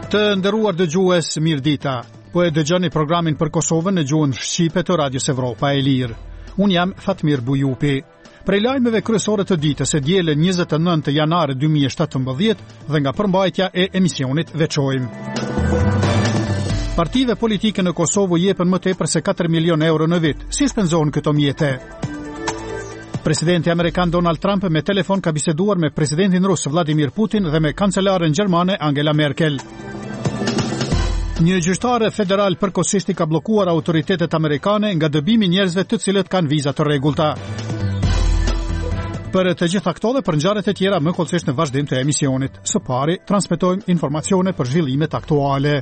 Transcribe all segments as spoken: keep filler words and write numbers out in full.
Të nderuar dëgjues, mirëdita. Po e dëgjoni programin për Kosovën në gjuhën shqipe të Radios Evropa e Lirë. Unë jam Fatmir Bujupi. Prej lajmeve kryesore të ditës së dielën njëzet e nëntë janar dy mijë e shtatëmbëdhjetë dhe nga përmbajtja e emisionit veçojmë. Partive politike në Kosovë jepen më tepër se katër milion euro në vit. Si shpenzohen këto mjete? Presidenti amerikan Donald Trump me telefon ka biseduar me presidentin rus Vladimir Putin dhe me kancelaren gjermane Angela Merkel. Një gjyqtare federal përkohësisht ka bllokuar autoritetet amerikane nga dëbimi njerëzve të cilët kanë viza të rregullta. Për të gjitha këto dhe për ngjarjet e tjera më kollësisht në vazhdim të emisionit. Së pari transmetojmë informacione për zhvillimet aktuale.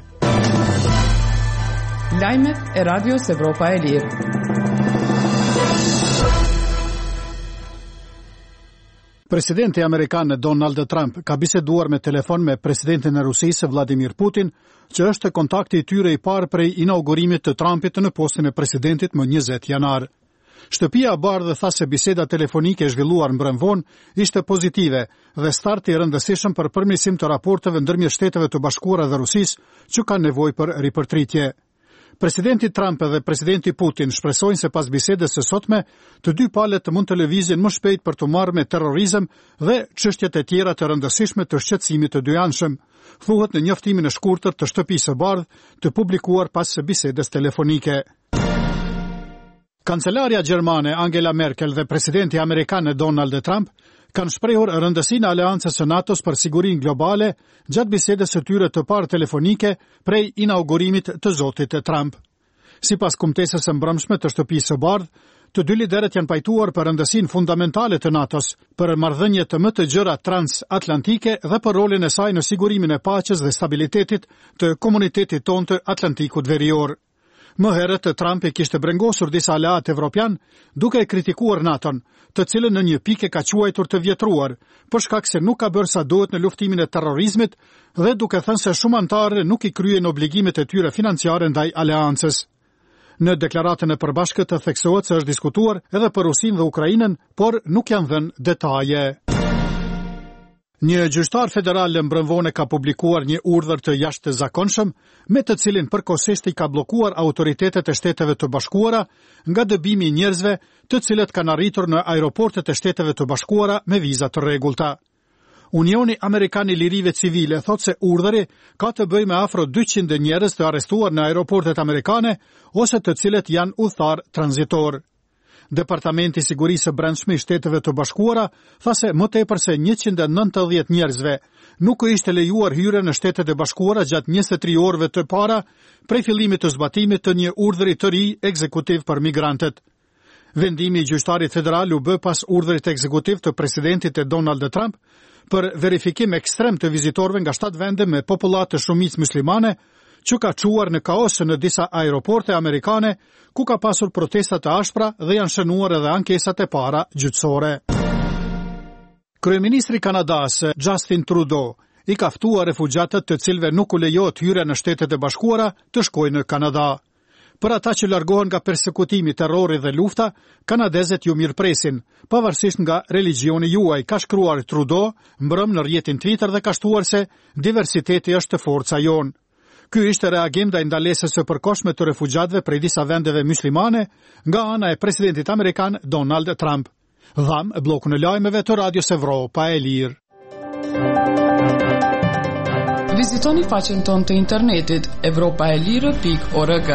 Lajmet e Radios Evropa e Lirë. Presidenti amerikan Donald Trump ka biseduar me telefon me presidentin e Rusisë Vladimir Putin, që është kontakti i tyre i parë prej inaugurimit të Trumpit në postën e presidentit më njëzet janar. Shtëpia e Bardhë tha se biseda telefonike e zhvilluar mbrëmvon ishte pozitive dhe starti i rëndësishëm për përmirësim të raporteve ndërmjet Shteteve të Bashkuara dhe Rusisë që kanë nevojë për ripërtritje. Presidenti Trump dhe presidenti Putin shpresojnë se pas bisedës së sotme, të dy palët mund të lëvizin më shpejt për të marrë me terrorizëm dhe çështjet e tjera të rëndësishme të shqetësimit të dyjanshëm, thuhet në njoftimin e shkurtër të Shtëpisë së Bardhë të publikuar pas së bisedës telefonike. Kancelarja gjermane Angela Merkel dhe presidenti amerikan Donald Trump kanë shprehur rëndësinë e aleancës së NATO-s për sigurinë globale gjatë bisedës së tyre të parë telefonike prej inaugurimit të zotit Trump. Sipas kumtesës së mbrëmshme të Shtëpisë së Bardhë, të dy liderët janë pajtuar për rëndësinë fundamentale të NATO-s, për marrëdhënie të më të gjëra transatlantike dhe për rolin e saj në sigurimin e paqes dhe stabilitetit të komunitetit tonë të Atlantikut Verior. Më herët Trump e kishte brengosur disa aleat evropian duke e kritikuar NATO-n, të cilën në një pikë ka quajtur të vjetruar, për shkak se nuk ka bërë sa duhet në luftimin e terrorizmit dhe duke thënë se shumë anëtarë nuk i kryen obligimet e tyre financiare ndaj aleancës. Në deklaratën e përbashkët të theksohet se është diskutuar edhe për Rusinë dhe Ukrainën, por nuk janë dhënë detaje. Një gjyqtar federal mbrëmvone ka publikuar një urdhër të jashtëzakonshëm, me të cilin përkohësisht i ka bllokuar autoritetet e Shteteve të Bashkuara nga dëbimi i njerëzve të cilët kanë arritur në aeroportet e Shteteve të Bashkuara me viza të rregullta. Unioni Amerikan i Lirive Civile thot se urdhëri ka të bëjë me afro dyqind njerëz të arrestuar në aeroportet amerikane ose të cilët janë udhëtar tranzitor. Departamenti i Sigurisë së Brendshme i Shteteve të Bashkuara tha se më tepër se njëqind e nëntëdhjetë njerëzve nuk u ishte lejuar hyrja në Shtetet e Bashkuara gjatë njëzet e tre orëve të para prej fillimit të zbatimit të një urdhëri të ri ekzekutiv për migrantët. Vendimi i gjyqtarit federal u bë pas urdhërit ekzekutiv të presidentit e Donald Trump për verifikim ekstrem të vizitorëve nga shtatë vende me popullatë të shumicë muslimane, që ka quar në kaos në disa aeroporte amerikane, ku ka pasur protestat të ashpra dhe janë shënuar edhe ankesat e para gjyqësore. Kryeministri Kanadas Justin Trudeau i ka ftuar refugjatët të cilëve nuk u lejohet hyrja në Shtetet e Bashkuara të shkojnë në Kanada. Për ata që largohen nga persekutimi, terrori dhe lufta, kanadezët ju mirëpresin, pavarësisht nga religioni juaj, ka shkruar Trudeau mbrëm në rrjetin Twitter dhe ka shtuar se diversiteti është forca jonë. Ky ishte reagim ndaj ndalesës së përkohshme të refugjatëve prej disa vendeve muslimane nga ana e presidentit amerikan Donald Trump. Dham bllokun e lajmeve të Radios Evropa e Lirë. Vizitoni faqen tonë të internetit evropa e lirë pikë org.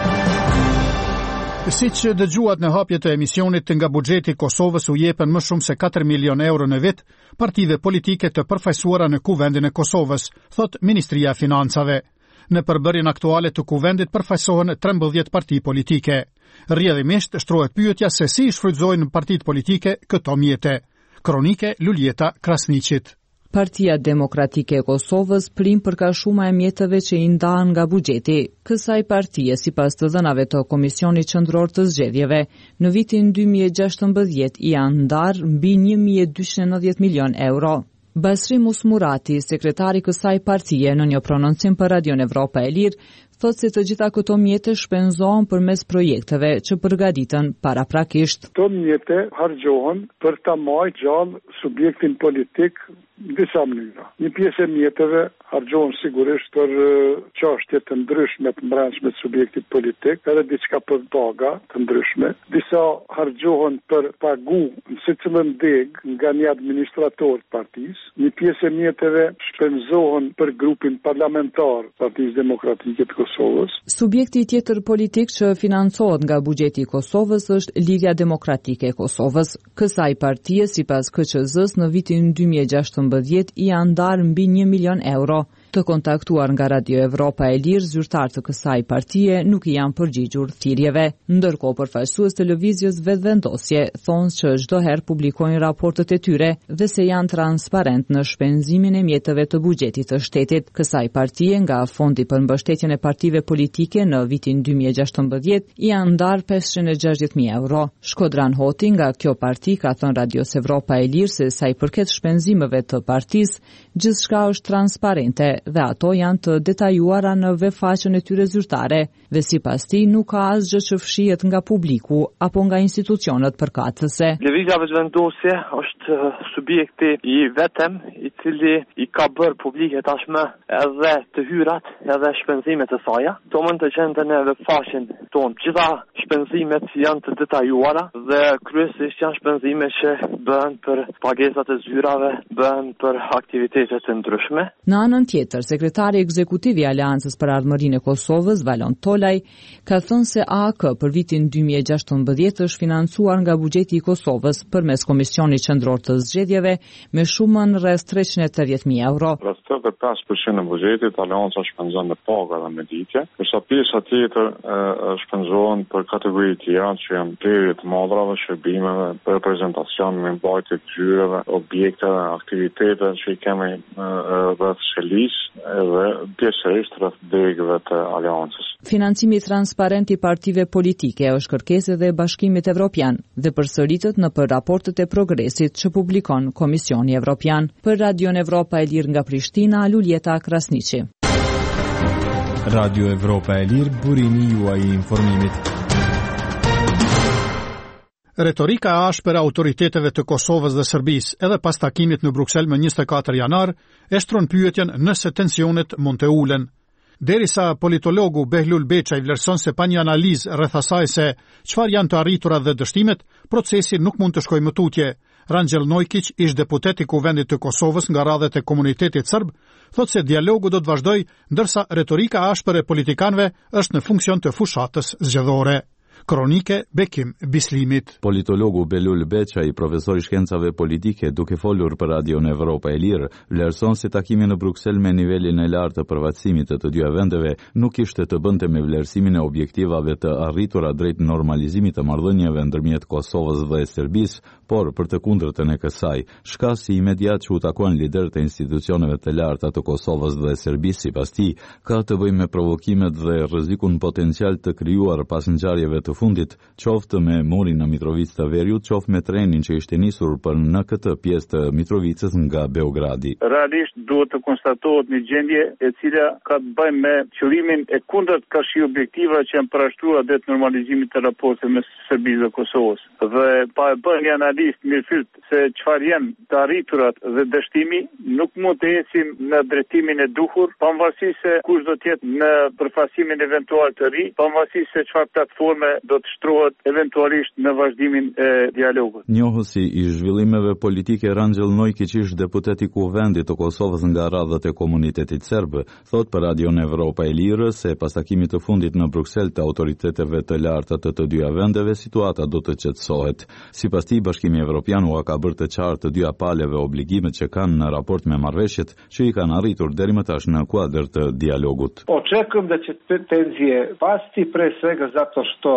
Siç dëgjuat në hapje të emisionit, nga buxheti i Kosovës u jepen më shumë se katër milion euro në vit partive politike të përfaqësuara në Kuvendin e Kosovës, thot Ministria e Financave. Në përbërjen aktuale të kuvendit përfaqësohen trembëdhjetë parti politike. Rrjedhimisht shtrohet pyetja se si shfrytëzojnë partitë politike këto mjete. Kronike Luljeta Krasniqit. Partia Demokratike e Kosovës prim përkashuma e mjeteve që i ndahen nga buxheti. Kësaj partie, sipas të dhënave të Komisionit Qendror të Zgjedhjeve, në vitin dy mijë e gjashtëmbëdhjetë i janë ndarë mbi një mijë e dyqind e nëntëdhjetë milion euro. Basri Musmurati, sekretari kësaj partie, në një prononcim për Radion Evropa e Lirë, thotë se të gjitha këto mjete shpenzohen përmes projekteve që përgatiten paraprakisht. Këto mjete harxhohen për ta marrë gjallë subjektin politik në disa mënyra. Një pjesë e mjeteve harxhohen sigurisht për çështje të ndryshme të brendshme të subjektit politik, edhe diçka për paga të ndryshme. Disa harxhohen për pagu në secilën deg nga një administrator të partisë. Një pjesë e mjeteve shpenzohen për grupin parlamentar të Partisë Demokratike të Kosovës. Subjekti tjetër politik që financohet nga buxheti i Kosovës është Lidhja Demokratike e Kosovës. Kësaj partie, sipas K Q Z-s, në vitin dy mijë e gjashtëmbëdhjetë i janë ndarë mbi një milion euro. Të kontaktuar nga Radio Evropa e Lirë, zyrtarë të kësaj partie nuk i janë përgjigjur thirrjeve. Ndërkohë, përfaqësues televizios Vetëvendosje thonë që çdo herë publikojnë raportet e tyre dhe se janë transparent në shpenzimin e mjeteve të buxhetit të shtetit. Kësaj partie nga Fondi për mbështetjen e partive politike në vitin dy mijë e gjashtëmbëdhjetë i janë ndarë pesëqind e gjashtëdhjetë mijë euro. Shkodran Hoti nga kjo parti ka thënë Radios Evropa e Lirë se sa i përket shpenzimeve të partisë, gjithçka është transparente dhe ato janë të detajuara në webfaqen e tyre zyrtare dhe sipas tij nuk ka asgjë që fshihet nga publiku apo nga institucionet përkatëse. Lëvizja Vetëvendosje është subjekti i vetëm i cili i ka bërë publike tashmë edhe të hyrat edhe shpenzimet e saj. To mund të gjenden në webfaqen tonë. Gjitha shpenzimet janë të detajuara dhe kryesisht janë shpenzime që bëhen për pagesat e zyrave, bëhen për aktivitete të ndryshme. Në anën tjetër, sekretari ekzekutiv i Aleancës për Ardhmërinë e Kosovës, Valon Tolaj, ka thënë se A A K për vitin dy mijë e gjashtëmbëdhjetë është financuar nga buxheti i Kosovës përmes Komisionit Qendror të Zgjedhjeve me shumën rreth treqind e tridhjetë mijë euro. Rreth tetëdhjetë e pesë përqind e buxhetit Aleanca shpenzon në paga dhe meditje, kurse pjesa tjetër shpenzohen për kategori të tjera që janë blerje të madrave, shërbimeve, për prezentacion me mbajtje të zyreve, objekteve, aktivitete që i kemi rreth Shelis edhe pjesërisht rreth degëve të Aleancës. Financimi transparent i partive politike është kërkesë edhe e Bashkimit Evropian dhe përsëritet në për raportet e progresit që publikon Komisioni Evropian. Për Radion Evropa e Lirë nga Prishtina, Luljeta Krasniqi. Radio Evropa e Lirë, burimi juaj i informimit. Retorika e ashpër e autoriteteve të Kosovës dhe Serbisë edhe pas takimit në Bruksel më njëzet e katër janar e shtron pyetjen nëse tensionet mund të ulen. Derisa politologu Behlul Beçaj vlerëson se pa një analizë rreth asaj se çfarë janë të arriturat dhe dështimet, procesi nuk mund të shkojë më tutje. Rangjel Nojkić, ish deputet i Kuvendit të Kosovës nga radhet e komunitetit serb, thotë se dialogu do të vazhdojë, ndërsa retorika ashpër e politikanëve është në funksion të fushatës zgjedhore. Kronike Bekim Bislimit. Politologu Belul Beçaj, profesor i shkencave politike, duke folur për Radion Evropa e Lirë, vlerëson se takimi në Bruksel me nivelin e lartë të përfaqësimit të të dyja vendeve nuk ishte të bënte me vlerësimin e objektivave të arritura drejt normalizimit të marrëdhënieve ndërmjet Kosovës dhe Serbisë, por për të kundërtën e kësaj, shkasi imediat që u takuan liderët e institucioneve të larta të Kosovës dhe Serbisë, sipas tij, ka të bëjë me provokimet dhe rrezikun potencial të krijuar pas ngjarjeve të fundit, qoftë me morin në Mitrovicë të Veriut, qoftë me trenin që ishte nisur për në këtë pjesë të Mitrovicës nga Beogradi. Realisht duhet të konstatohet një gjendje e cila ka të bëjë me qëllimin e kundërt ka shi objektiva që janë parashtruar drejt normalizimit të raporteve mes Serbisë dhe Kosovës. Dhe pa e bërë një analizë mirëfillt se çfarë janë të arriturat dhe dështimi, nuk mund të ecim në drejtimin e duhur, pavarësisht se kush do të jetë në përfaqësimin eventual të ri, pavarësisht se çfarë platforme do të shtrohet eventualisht në vazhdimin e dialogut. Njohësi i zhvillimeve politike Rangjel Nojkić, ish deputet i Kuvendit të Kosovës nga radhët e komunitetit serb, thot për Radion Evropa e Lirë se pas takimit të fundit në Bruksel të autoriteteve të larta të të dyja vendeve, situata do të qetësohet. Sipas tij, Bashkimi Evropian u ka bërë të qartë të dyja paleve obligimet që kanë në raport me marrëveshjet që i kanë arritur deri më tash në kuadër të dialogut. Oczekujem da će te tenzije pasti, pre svega zato što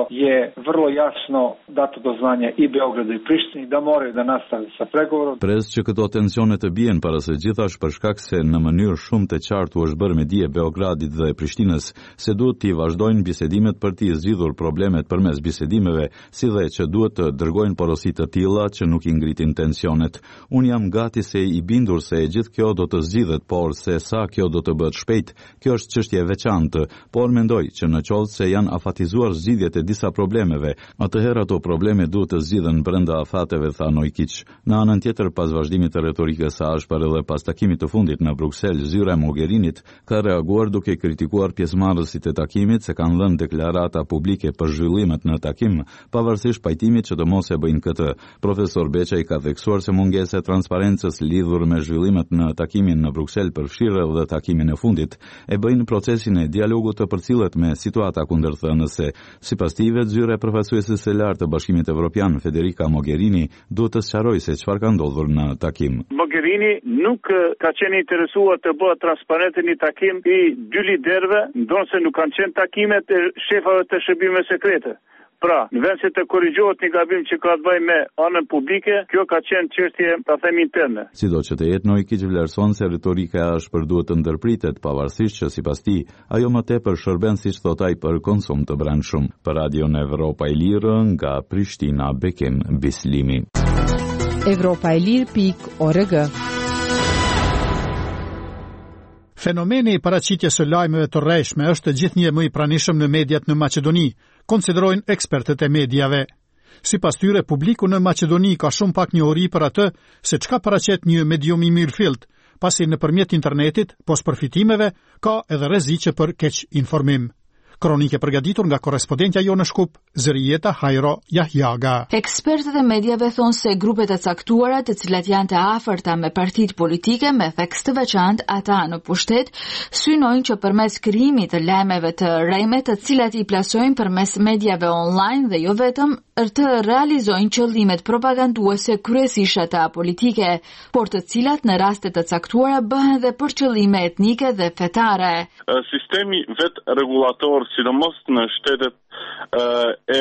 je vrlo jasno dato do znanja i Beogradu i Prištini da moraju da nastave sa pregovorom. Pres që këto tensione të bien para së gjithash për shkak se në mënyrë shumë të qartë u është bërë me dije Beogradit dhe Prishtinës se duhet të vazhdojnë bisedimet për të zgjidhur problemet përmes bisedimeve, si dhe që duhet të dërgojnë porosi të tilla që nuk i ngritin tensionet. Unë jam gati se i bindur se e gjithë kjo do të zgjidhet, por se sa kjo do të bëhet shpejt, kjo është çështje e veçantë, por mendoj që në qoftë se janë afatizuar zgjidhjet e disa problemeve, atëherë ato probleme duhet të zgjidhen brenda afateve, tha Nojkic. Në anën tjetër, pas vazhdimit të retorikës së ashpër edhe pas takimit të fundit në Bruksel, zyra e Mogherinit ka reaguar duke kritikuar pjesëmarrësit e takimit se kanë dhënë deklarata publike për zhvillimet në takim, pavarësisht pajtimit që të mos e bëjnë këtë. Profesor Beçaj ka theksuar se mungesa e transparencës lidhur me zhvillimet në takimin në Bruksel përfshirë edhe takimin e fundit e bëjnë procesin e dialogut të përcillet me situata kundërthënëse. Sipas tij, zyra e përfaqësueses së lartë të Bashkimit Evropian, Federica Mogherini, duhet të sqarojë se çfarë ka ndodhur në takim. Mogherini nuk ka qenë interesuar të bëhet transparente një takim i dy liderëve, ndonse nuk kanë qenë takimet e shefave të shërbimeve sekrete. Pra, në vend se të korrigjohet një gabim që ka të bëjë me anën publike, kjo ka qenë çështje, ta them, interne. Sido që të jetë, Nojkic vlerëson se retorika e ashpër duhet të ndërpritet, pavarësisht që sipas tij, ajo më tepër shërben siç thot ai për konsum të brendshëm. Për Radion Evropa e Lirë, nga Prishtina, Bekim Bislimi. Evropa e Lirë pikë org. Fenomeni i paraqitjes së lajmeve të rreshme është gjithnjë më i pranishëm në mediat në Maqedoni, konsiderojnë ekspertët e mediave. Sipas tyre, publiku në Maqedoni ka shumë pak njohuri për atë se çka paraqet një medium i mirëfillt, pasi nëpërmjet internetit, pos përfitimeve, ka edhe rreziqe për keq informim. Kronike përgatitur nga korrespondentja jo në Shkup, Zërieta Hajro Jahjaga. Ekspertët e mediave thonë se grupet e caktuara, të cilat janë të afërta me partitë politike me theks të veçantë ata në pushtet, synojnë që përmes krijimit të lajmeve të rreme, të cilat i plasojnë përmes mediave online dhe jo vetëm, të realizojnë qëllimet propaganduese kryesisht ata politike, por të cilat në raste të caktuara bëhen dhe për qëllime etnike dhe fetare. Sistemi vet rregullator, sidomos në shtetet uh, e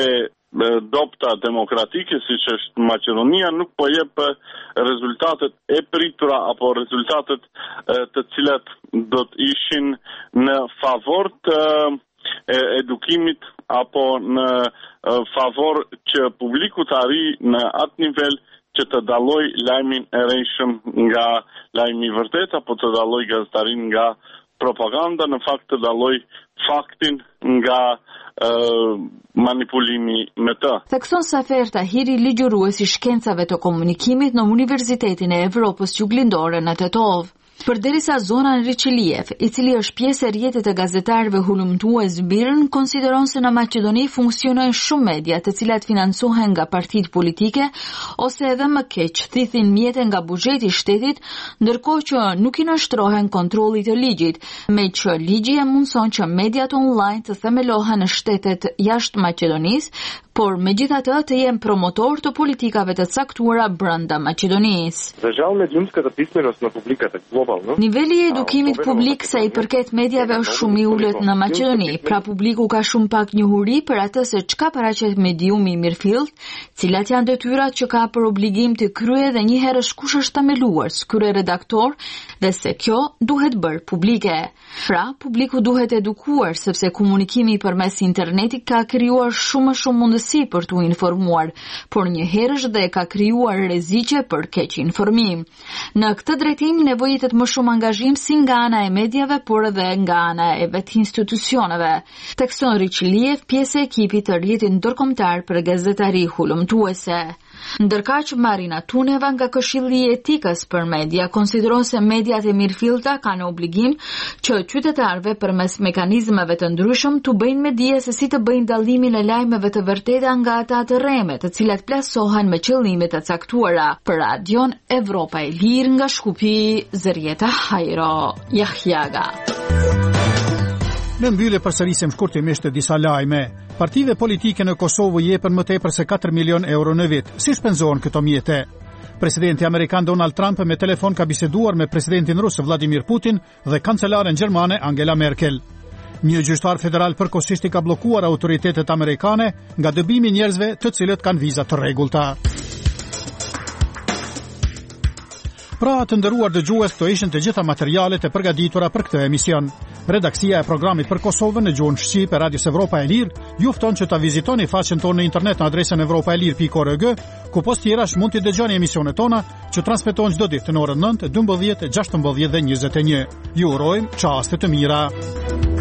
dopta demokratike, siç është Maqedonia, nuk po jep rezultatet e pritura apo rezultatet uh, të cilat do të ishin në favor të uh, edukimit apo në uh, favor që publiku të arrijë në atë nivel që të dalloj lajmin e rrejshëm nga lajmi i vërtet apo të dalloj gazetarin nga propaganda, në fakt të dalloj faktin nga uh, manipulimi me të. Thekson Safer Tahiri, ligjërues i shkencave të komunikimit në Universitetin e Evropës Juglindore në Tetov. Përderisa Zoran Riçiliev, i cili është pjesë e rrjetit të gazetarëve hulumtues Birn, konsideron se në Maqedoni funksionojnë shumë media të cilat financohen nga partitë politike ose edhe më keq thithin mjete nga buxheti i shtetit, ndërkohë që nuk i nashtrohen kontrollit të ligjit, me që ligji e mundson që mediat online të themelohen në shtetet jashtë Maqedonisë, por megjithatë të jenë promotor të politikave të caktuara brenda Maqedonisë. За жал медиумската писменост на публиката глобално. Niveli i edukimit publik sa i përket mediave është shumë i ulët në Maqedoni, pra publiku ka shumë pak njohuri për atë se çka paraqet mediumi i mirëfillt, cilat janë detyrat që ka për obligim të kryejë dhe një herë kush është themeluar, ky redaktor, dhe se kjo duhet bërë publike. Pra, publiku duhet edukuar sepse komunikimi përmes internetit ka krijuar shumë më shumë mundësi për t'u informuar, por një herësh dhe ka krijuar rreziqe për keq informim. Në këtë drejtim nevojitet më shumë angazhim si nga ana e mediave, por edhe nga ana e vetë institucioneve. Thekson Riçiliev, pjesë e ekipit të rrjetit ndërkombëtar për gazetari hulumtuese. Ndërkaq Marina Tuneva nga Këshilli i Etikës për Media konsideron se mediat e mirëfillta kanë obligim që qytetarëve përmes mekanizmave të ndryshëm të bëjnë me dije se si të bëjnë dallimin e lajmeve të vërteta nga ata të rreme, të cilat plasohen me qëllime të caktuara. Për Radion Evropa e Lirë nga Shkupi, Zërieta Hajro Jahjaga. Në mbyllje përsërisim shkurtimisht disa lajme. Partive politike në Kosovë jepen më tepër se katër milion euro në vit. Si shpenzohen këto mjete? Presidenti amerikan Donald Trump me telefon ka biseduar me presidentin rus Vladimir Putin dhe kancelaren gjermane Angela Merkel. Një gjyqtar federal përkohësisht i ka bllokuar autoritetet amerikane nga dëbimi i njerëzve të cilët kanë viza të rregullta. Pra, të nderuar dëgjues, këto ishin të gjitha materialet e përgatitura për këtë emision. Redaksia e programit për Kosovën në gjuhën shqip e Radios Evropa e Lirë ju fton që ta vizitoni faqen tonë në internet në adresën evropaelir pikë org, ku post tjerash mund të dëgjoni emisionet tona që transmetohen çdo ditë në orën nëntë, dymbëdhjetë, gjashtëmbëdhjetë dhe njëzet e një. Ju urojmë çaste të mira.